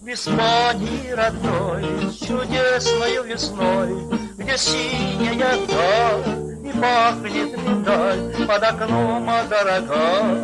В Испании родной, чудесною весной, где синяя даль и пахнет миндаль, под окном, дорогая,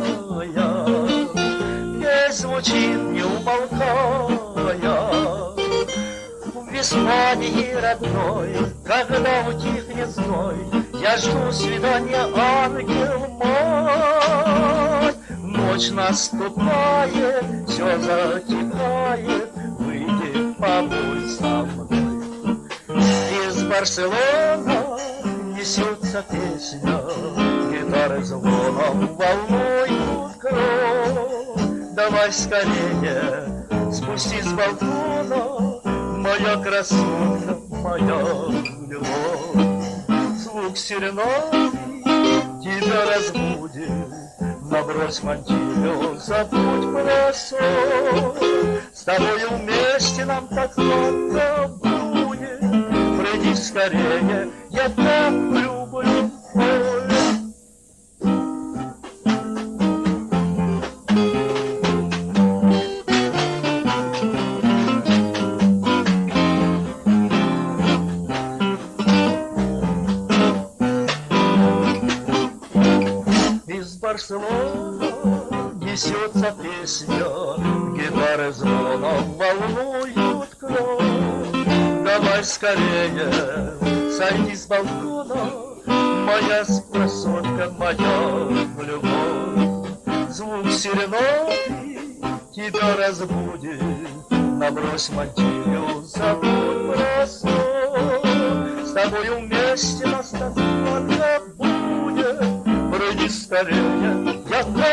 песнь звучит, не умолкая. В Испании родной, когда утихнет зной, я жду свидания, ангел мой. Ночь наступает, все затихает, выйди, побудь со мной. Из Барселоны несется песня, гитары звоном волнуют кровь. Давай скорее, спустись с балкона, моя красотка, моя любовь. Звук сирены тебя разбудит, набрось мантилью, забудь про сон. С тобою вместе нам так сладко будет. Пройди скорее, я так люблю. Из Барселоны несется песня, гитары звоном волнуют кровь. Давай скорее, сойди с балкона, моя красотка, моя любовь. Звук сирены тебя разбудит, набрось мантилью, забудь про сон. С тобою вместе нас так сладко будет. Пройди скорее, я